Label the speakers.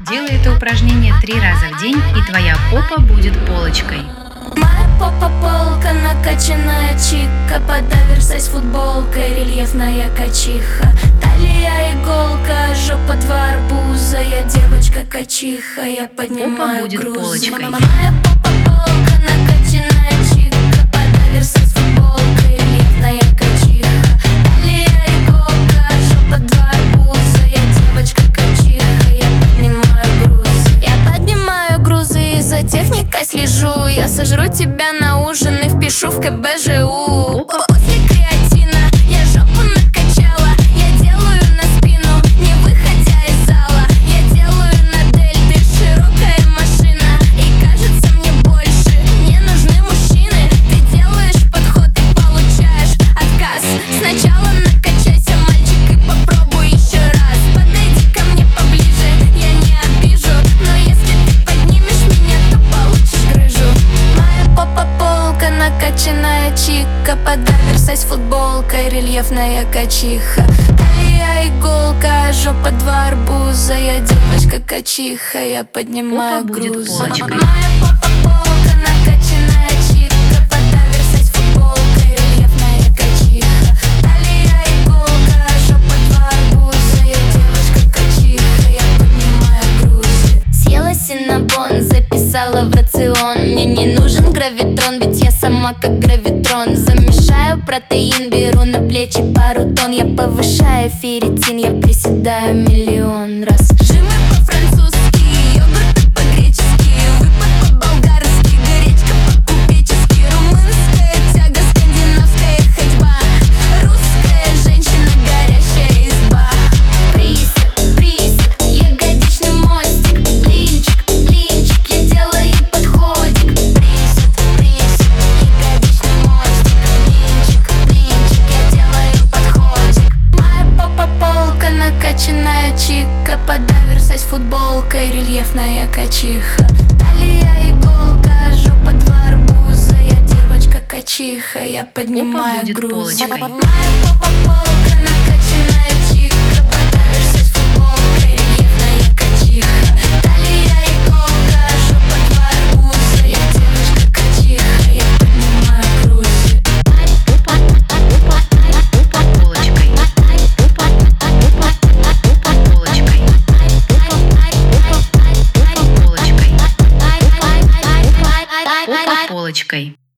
Speaker 1: Делай это упражнение 3 раза в день, и твоя попа будет полочкой.
Speaker 2: Моя попа полка, накачанная чика, под оверсайз футболкой, рельефная качиха. Талия иголка, жопа 2 арбуза, я девочка-качиха, я поднимаю
Speaker 1: будет
Speaker 2: груз.
Speaker 1: полочкой.
Speaker 2: Моя попа полка, накачанная чика, под оверсайз футболкой, рельефная качиха. Талия иголка, жопа 2 арбуза, я девочка-качиха, я поднимаю груз. Я поднимаю грузы, за техникой слежу, я сожру тебя на ужин и впишу в КБЖУ. После креатина я жопу накачала, я делаю на спину, не выходя из зала. Я делаю на дельты, широкая машина, и кажется мне больше не нужны мужчины. Ты делаешь подход и получаешь отказ. Сначала накачайся, мальчик, и попробуй еще раз. Подойди ко мне поближе, я не обижу, но если ты поднимешь меня, то получишь грыжу. Моя попа полка, накачанная чика, под оверсайз футболкой, рельефная качиха. Талия иголка, жопа 2 арбуза, я девочка-качиха, я поднимаю
Speaker 1: Попа будет
Speaker 2: груз.
Speaker 1: полочкой.
Speaker 2: Моя попа полка, накачанная чика, под оверсайз футболкой, рельефная качиха. Талия иголка, жопа 2 арбуза, я девочка-качиха, я поднимаю груз. Съела синнабон, записала в рацион. Мне не нужен гравитрон, ведь я сама как гравитрон. Замешаю протеин, беру на плечи пару тонн. Я повышаю ферритин, я приседаю миллион раз. Жимы по-французски, йогурты по-гречески, выпад по-болгарски, гречка по-купечески, румынская тяга, скандинавская ходьба, русская женщина, горящая изба. Присед, присед, ягодичный мостик, блинчик, блинчик, я делаю подходик. Присед, присед, ягодичный мостик, блинчик, блинчик, я делаю подходик. Моя попа полка, накачанная чика, под оверсайз футболкой, рельефная качиха. Талия иголка, жопа 2 арбуза, я девочка-качиха, я поднимаю
Speaker 1: будет
Speaker 2: груз.
Speaker 1: полочкой.
Speaker 2: Моя попа